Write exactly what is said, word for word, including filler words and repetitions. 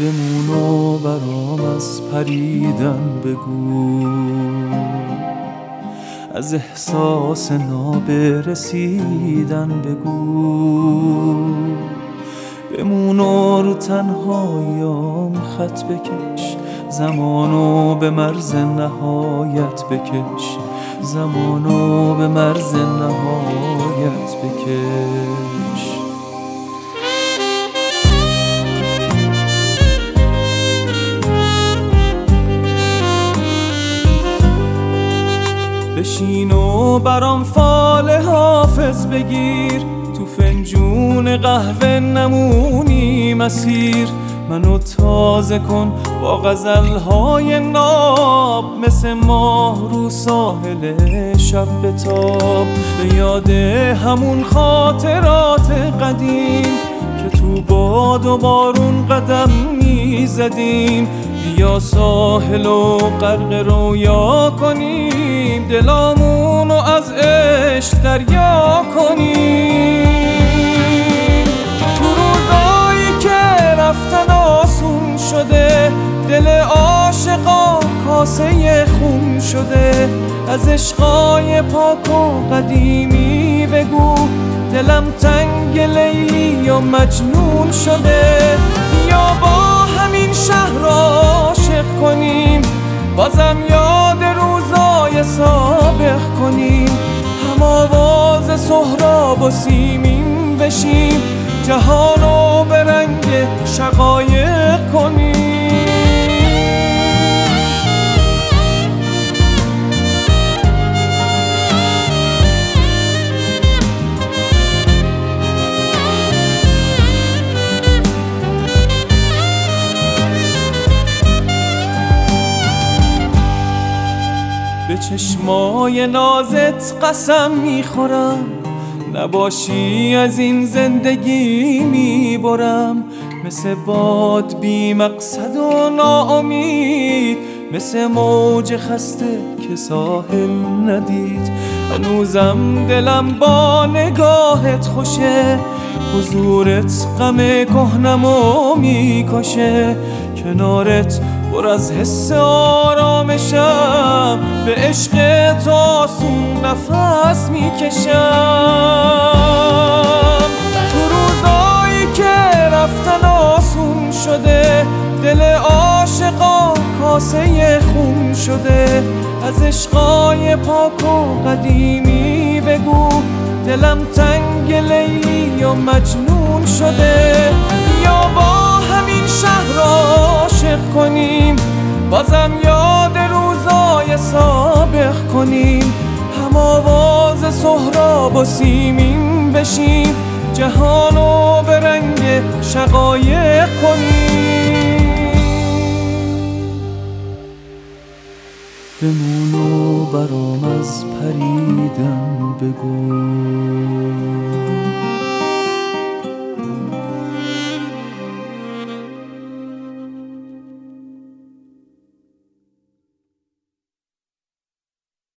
بمون و برام از پریدن بگو، از احساس نابرسیدن بگو، بمون و رو تنهاییام خط بکش، زمانو به مرز نهایت بکش، زمانو به مرز نهایت بکش. بشین و برام فال حافظ بگیر، تو فنجون قهوه نمونی مسیر، منو تازه کن با غزلهای ناب، مثل ماه رو ساحل شب بتاب، به یاد همون خاطرات قدیم که تو باد و بارون قدم میزدیم. بیا ساحل و غرق رویا کنیم، دلامونو از عشق دریا کنیم. تو روزایی که رفتن آسون شده، دل عاشقا کاسه خون شده، از عشقای پاک و قدیمی بگو، دلم تنگ لیلی و مجنون شده. یا با همین شهر عاشق کنیم، بازم یاد روزای سابق کنیم، هم آواز سهراب و سیمین بشیم، جهانو به رنگ شقایق کنیم. به چشمای نازت قسم میخورم، نباشی از این زندگی میبرم، مثل باد بی مقصد و ناامید، مثل موج خسته که ساحل ندید. هنوزم دلم با نگاهت خوشه، حضورت غم کهنمو میکشه، کنارت پر از حس آرامشم، به عشق تو آسون نفس میکشم. تو روزایی که رفتن آسون شده، دل عاشقا کاسه خون شده، از عشقای پاک و قدیمی بگو، دلم تنگ لیلی و مجنون شده. یا با همین شهر عاشق کنیم، بازم یاد روزای سابق کنیم، هم آواز سهراب و سیمین بشیم، جهانو به رنگ شقایق کنیم. بمون و برام از پریدن بگو،